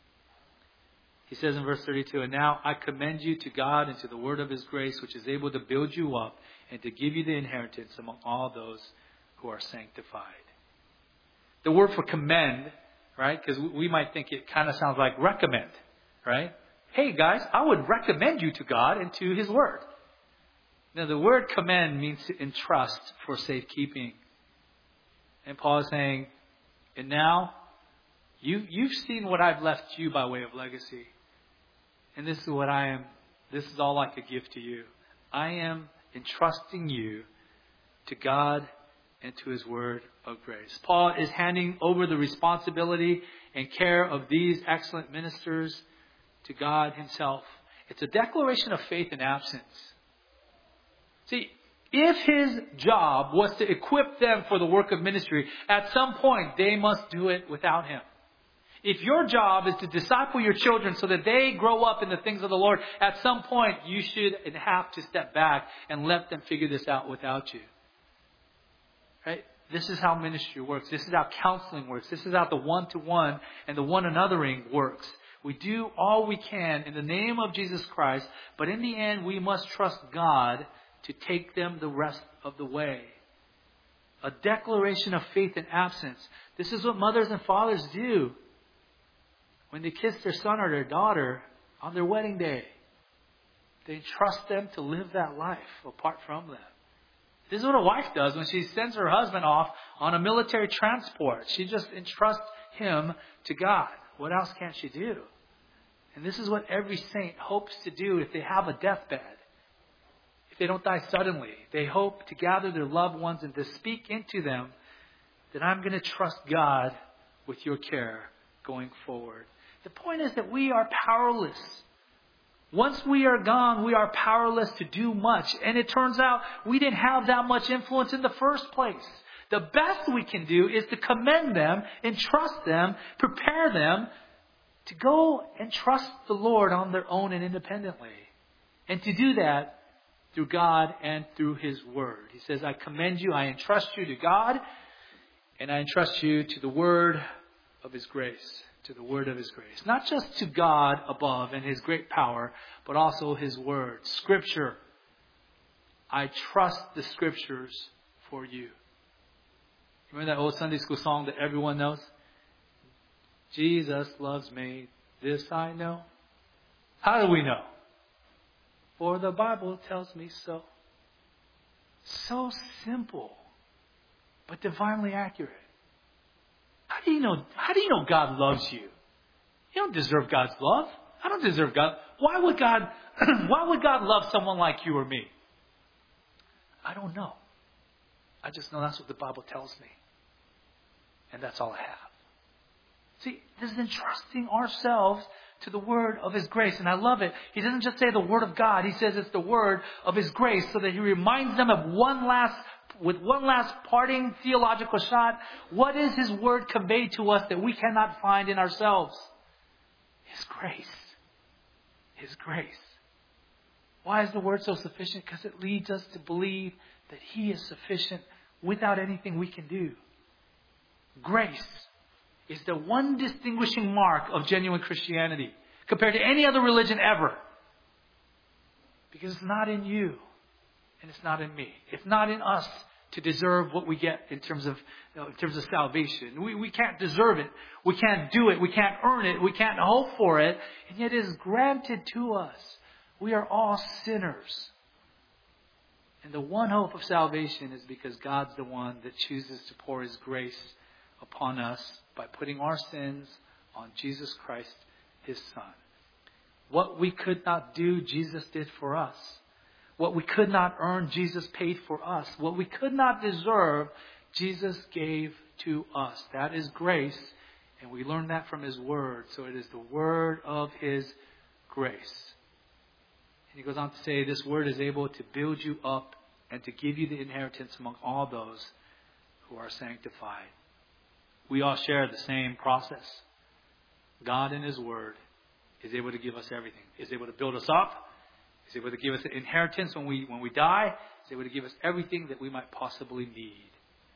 he says in verse 32, and now I commend you to God and to the word of His grace, which is able to build you up and to give you the inheritance among all those who are sanctified. The word for commend, right? Because we might think it kind of sounds like recommend, right? Hey guys, I would recommend you to God and to His word. Now the word commend means to entrust for safekeeping. And Paul is saying, and now, you've seen what I've left you by way of legacy. And this is what I am. This is all I could give to you. I am entrusting you to God and to His word of grace. Paul is handing over the responsibility and care of these excellent ministers to God Himself. It's a declaration of faith in absence. See, if his job was to equip them for the work of ministry, at some point they must do it without him. If your job is to disciple your children so that they grow up in the things of the Lord, at some point you should and have to step back and let them figure this out without you. Right? This is how ministry works. This is how counseling works. This is how the one-to-one and the one-anothering works. We do all we can in the name of Jesus Christ, but in the end we must trust God to take them the rest of the way. A declaration of faith in absence. This is what mothers and fathers do when they kiss their son or their daughter on their wedding day. They trust them to live that life apart from them. This is what a wife does when she sends her husband off on a military transport. She just entrusts him to God. What else can she do? And this is what every saint hopes to do if they have a deathbed. If they don't die suddenly, they hope to gather their loved ones and to speak into them that I'm going to trust God with your care going forward. The point is that we are powerless. Once we are gone, we are powerless to do much. And it turns out we didn't have that much influence in the first place. The best we can do is to commend them, entrust them, prepare them to go and trust the Lord on their own and independently. And to do that through God and through His Word. He says, I commend you, I entrust you to God, and I entrust you to the Word of His grace. To the Word of His grace. Not just to God above and His great power, but also His Word. Scripture. I trust the Scriptures for you. Remember that old Sunday school song that everyone knows? Jesus loves me, this I know. How do we know? For the Bible tells me so. So simple, but divinely accurate. How do you know God loves you? You don't deserve God's love. I don't deserve God. Why would God love someone like you or me? I don't know. I just know that's what the Bible tells me. And that's all I have. See, this is entrusting ourselves to the Word of His grace. And I love it. He doesn't just say the Word of God. He says it's the Word of His grace, so that He reminds them of with one last parting theological shot. What is His Word conveyed to us that we cannot find in ourselves? His grace. His grace. Why is the Word so sufficient? Because it leads us to believe that He is sufficient without anything we can do. Grace is the one distinguishing mark of genuine Christianity compared to any other religion ever. Because it's not in you and it's not in me. It's not in us to deserve what we get in terms of salvation. We can't deserve it. We can't do it. We can't earn it. We can't hope for it. And yet it is granted to us. We are all sinners. And the one hope of salvation is because God's the one that chooses to pour His grace upon us by putting our sins on Jesus Christ, His Son. What we could not do, Jesus did for us. What we could not earn, Jesus paid for us. What we could not deserve, Jesus gave to us. That is grace, and we learn that from His Word. So it is the Word of His grace. And He goes on to say, this Word is able to build you up and to give you the inheritance among all those who are sanctified. We all share the same process. God in His Word is able to give us everything. Is able to build us up. Is able to give us an inheritance when we die. Is able to give us everything that we might possibly need.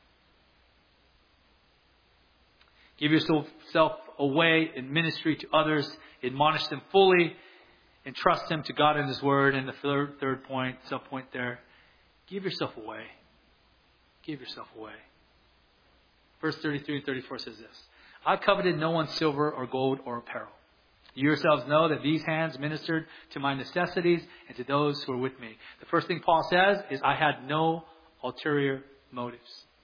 Give yourself away in ministry to others. Admonish them fully. Entrust them to God and His Word. And the third point, sub-point there. Give yourself away. Give yourself away. Verse 33 and 34 says this. I coveted no one's silver or gold or apparel. You yourselves know that these hands ministered to my necessities and to those who are with me. The first thing Paul says is, I had no ulterior motives.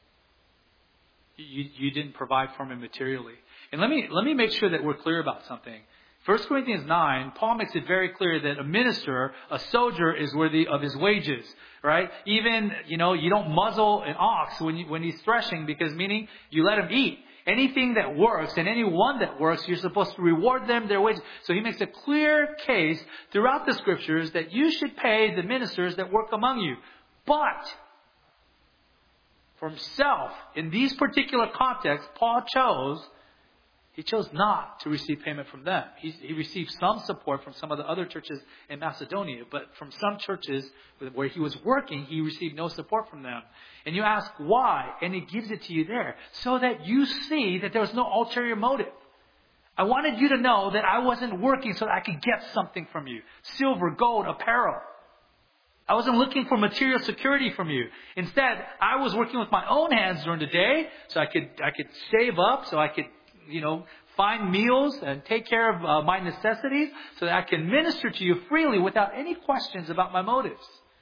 You didn't provide for me materially. And let me make sure that we're clear about something. 1 Corinthians 9, Paul makes it very clear that a minister, a soldier, is worthy of his wages, right? Even, you don't muzzle an ox when he's threshing, because meaning you let him eat. Anything that works and anyone that works, you're supposed to reward them their wages. So he makes a clear case throughout the Scriptures that you should pay the ministers that work among you. But for himself, in these particular contexts, Paul chose not to receive payment from them. He received some support from some of the other churches in Macedonia, but from some churches where he was working, he received no support from them. And you ask why, and he gives it to you there, so that you see that there was no ulterior motive. I wanted you to know that I wasn't working so that I could get something from you. Silver, gold, apparel. I wasn't looking for material security from you. Instead, I was working with my own hands during the day, so I could save up, so I could find meals and take care of my necessities so that I can minister to you freely without any questions about my motives.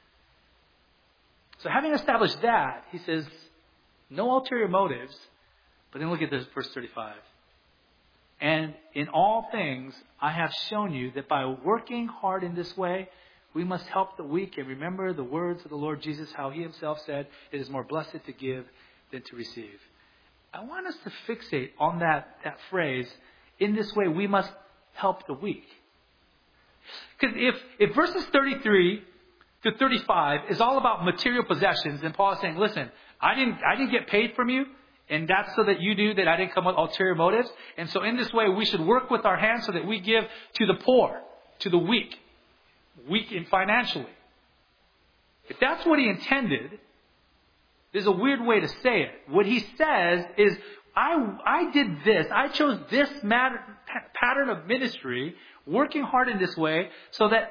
So having established that, he says, no ulterior motives. But then look at this, verse 35. And in all things, I have shown you that by working hard in this way, we must help the weak and remember the words of the Lord Jesus, how He Himself said, it is more blessed to give than to receive. I want us to fixate on that phrase, in this way we must help the weak. Because if verses 33 to 35 is all about material possessions, and Paul is saying, listen, I didn't get paid from you, and that's so that you knew that I didn't come with ulterior motives. And so in this way, we should work with our hands so that we give to the poor, to the weak in financially. If that's what he intended, there's a weird way to say it. What he says is, I did this. I chose this pattern of ministry, working hard in this way, so that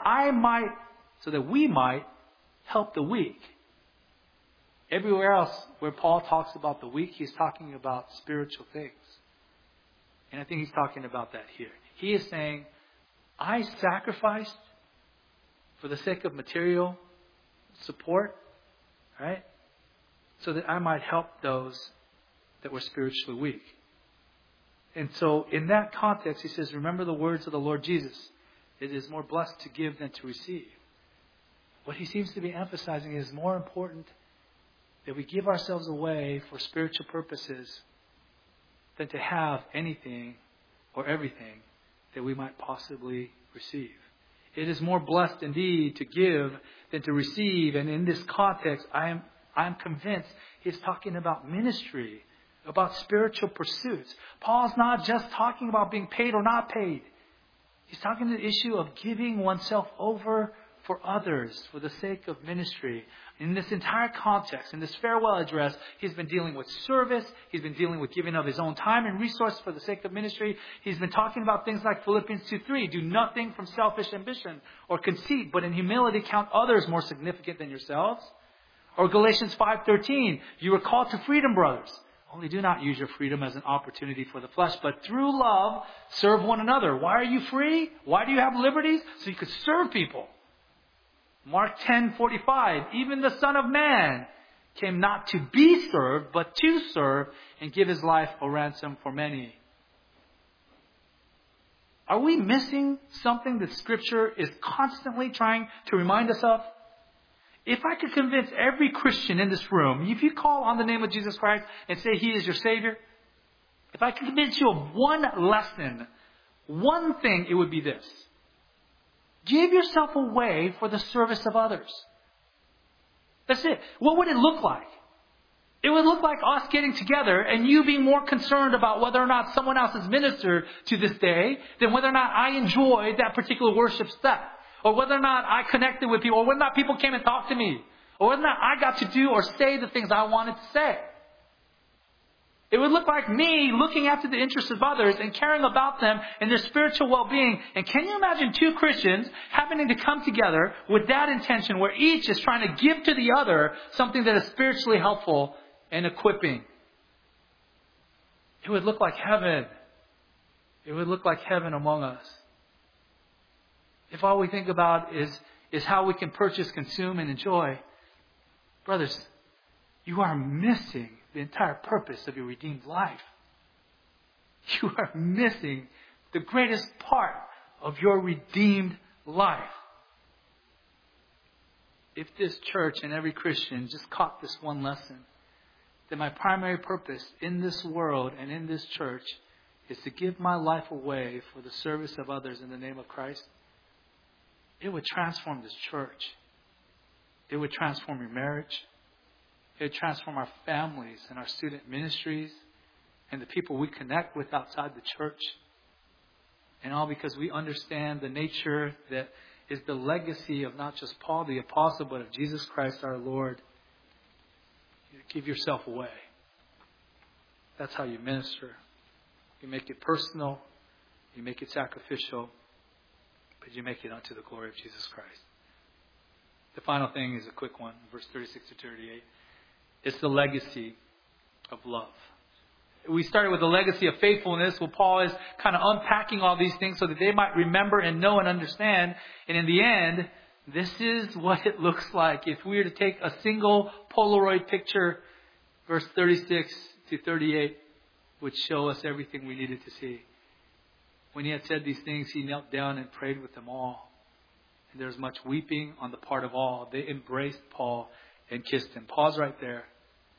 we might help the weak. Everywhere else where Paul talks about the weak, he's talking about spiritual things. And I think he's talking about that here. He is saying, I sacrificed for the sake of material support, right? So that I might help those that were spiritually weak. And so in that context, he says, remember the words of the Lord Jesus. It is more blessed to give than to receive. What he seems to be emphasizing is more important that we give ourselves away for spiritual purposes than to have anything or everything that we might possibly receive. It is more blessed indeed to give than to receive. And in this context, I am convinced he's talking about ministry, about spiritual pursuits. Paul's not just talking about being paid or not paid. He's talking to the issue of giving oneself over for others for the sake of ministry. In this entire context, in this farewell address, he's been dealing with service. He's been dealing with giving of his own time and resources for the sake of ministry. He's been talking about things like Philippians 2:3. Do nothing from selfish ambition or conceit, but in humility count others more significant than yourselves. Or Galatians 5:13. You are called to freedom, brothers. Only do not use your freedom as an opportunity for the flesh, but through love, serve one another. Why are you free? Why do you have liberties? So you could serve people. Mark 10:45, even the Son of Man came not to be served, but to serve and give his life a ransom for many. Are we missing something that Scripture is constantly trying to remind us of? If I could convince every Christian in this room, if you call on the name of Jesus Christ and say He is your Savior, if I could convince you of one lesson, one thing, it would be this. Give yourself away for the service of others. That's it. What would it look like? It would look like us getting together and you being more concerned about whether or not someone else has ministered to this day than whether or not I enjoyed that particular worship step. Or whether or not I connected with people. Or whether or not people came and talked to me. Or whether or not I got to do or say the things I wanted to say. It would look like me looking after the interests of others and caring about them and their spiritual well-being. And can you imagine two Christians happening to come together with that intention where each is trying to give to the other something that is spiritually helpful and equipping? It would look like heaven. It would look like heaven among us. If all we think about is how we can purchase, consume, and enjoy, brothers, you are missing the entire purpose of your redeemed life. You are missing the greatest part of your redeemed life. If this church and every Christian just caught this one lesson, then my primary purpose in this world and in this church is to give my life away for the service of others in the name of Christ, it would transform this church. It would transform your marriage. It would transform our families and our student ministries and the people we connect with outside the church. And all because we understand the nature that is the legacy of not just Paul the Apostle, but of Jesus Christ our Lord. You give yourself away. That's how you minister. You make it personal. You make it sacrificial. But you make it unto the glory of Jesus Christ. The final thing is a quick one, verse 36 to 38. It's the legacy of love. We started with the legacy of faithfulness. Well, Paul is kind of unpacking all these things so that they might remember and know and understand. And in the end, this is what it looks like. If we were to take a single Polaroid picture, verse 36 to 38 would show us everything we needed to see. When he had said these things, he knelt down and prayed with them all. And there was much weeping on the part of all. They embraced Paul and kissed him. Pause right there.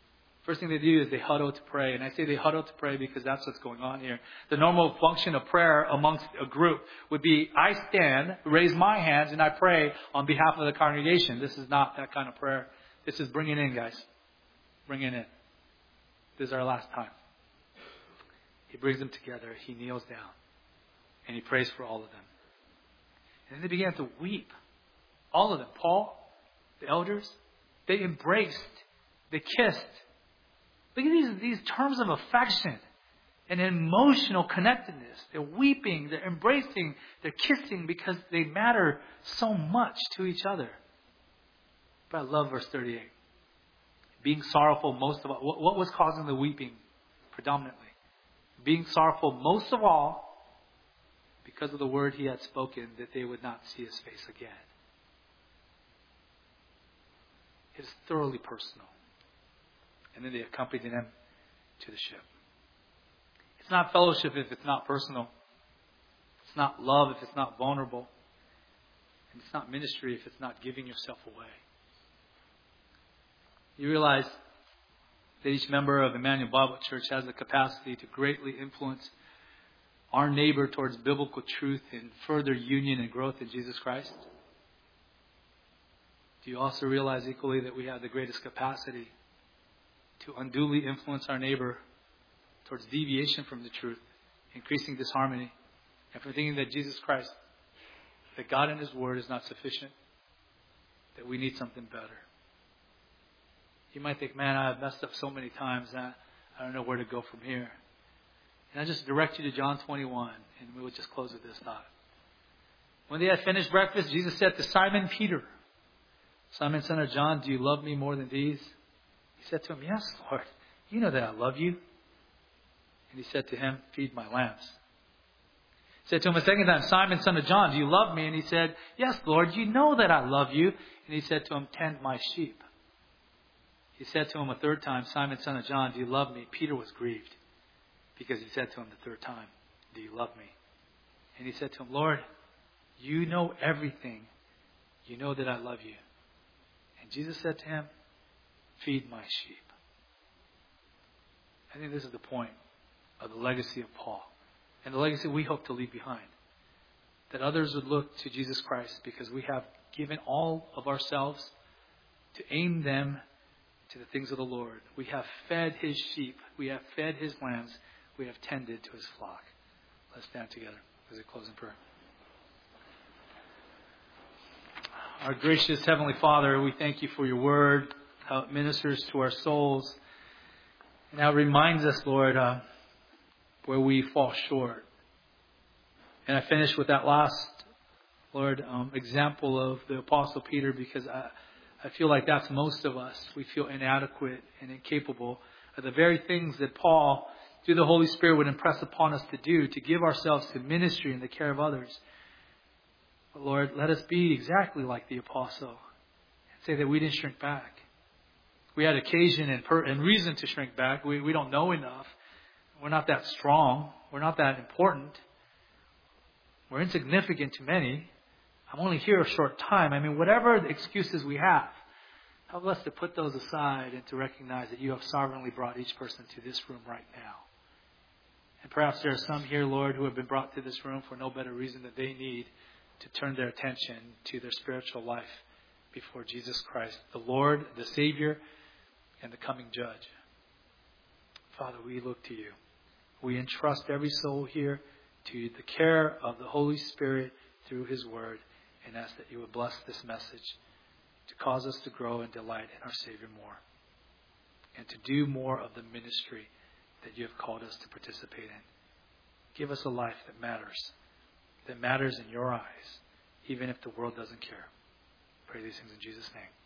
First thing they do is they huddle to pray. And I say they huddle to pray because that's what's going on here. The normal function of prayer amongst a group would be, I stand, raise my hands, and I pray on behalf of the congregation. This is not that kind of prayer. This is bring it in, guys. Bring it in. This is our last time. He brings them together. He kneels down. And he prays for all of them. And then they began to weep. All of them. Paul, the elders, they embraced. They kissed. Look at these terms of affection and emotional connectedness. They're weeping, they're embracing, they're kissing because they matter so much to each other. But I love verse 38. Being sorrowful most of all. What was causing the weeping predominantly? Being sorrowful most of all because of the word he had spoken that they would not see his face again. It is thoroughly personal. And then they accompanied him to the ship. It's not fellowship if it's not personal. It's not love if it's not vulnerable. And it's not ministry if it's not giving yourself away. You realize that each member of Emmanuel Bible Church has the capacity to greatly influence our neighbor towards biblical truth and further union and growth in Jesus Christ? Do you also realize equally that we have the greatest capacity to unduly influence our neighbor towards deviation from the truth, increasing disharmony, and for thinking that Jesus Christ, that God and His Word is not sufficient, that we need something better? You might think, man, I've messed up so many times that I don't know where to go from here. And I just direct you to John 21, and we will just close with this thought. When they had finished breakfast, Jesus said to Simon Peter, Simon, son of John, do you love me more than these? He said to him, yes, Lord, you know that I love you. And he said to him, feed my lambs. He said to him a second time, Simon, son of John, do you love me? And he said, yes, Lord, you know that I love you. And he said to him, tend my sheep. He said to him a third time, Simon, son of John, do you love me? Peter was grieved because he said to him the third time, do you love me? And he said to him, Lord, you know everything. You know that I love you. And Jesus said to him, feed my sheep. I think this is the point of the legacy of Paul and the legacy we hope to leave behind. That others would look to Jesus Christ because we have given all of ourselves to aim them to the things of the Lord. We have fed His sheep. We have fed His lambs. We have tended to His flock. Let's stand together as we close in prayer. Our gracious Heavenly Father, we thank you for your word, how it ministers to our souls, and how it reminds us, Lord, where we fall short. And I finish with that last, Lord, example of the Apostle Peter, because I feel like that's most of us. We feel inadequate and incapable of the very things that Paul, through the Holy Spirit, would impress upon us to do, to give ourselves to ministry and the care of others. But Lord, let us be exactly like the Apostle and say that we didn't shrink back. We had occasion and reason to shrink back. We don't know enough. We're not that strong. We're not that important. We're insignificant to many. I'm only here a short time. I mean, whatever the excuses we have, help us to put those aside and to recognize that you have sovereignly brought each person to this room right now. And perhaps there are some here, Lord, who have been brought to this room for no better reason than they need to turn their attention to their spiritual life before Jesus Christ, the Lord, the Savior, and the coming Judge. Father, we look to you. We entrust every soul here to the care of the Holy Spirit through His Word, and ask that you would bless this message to cause us to grow and delight in our Savior more, and to do more of the ministry that you have called us to participate in. Give us a life that matters in your eyes, even if the world doesn't care. Pray these things in Jesus' name.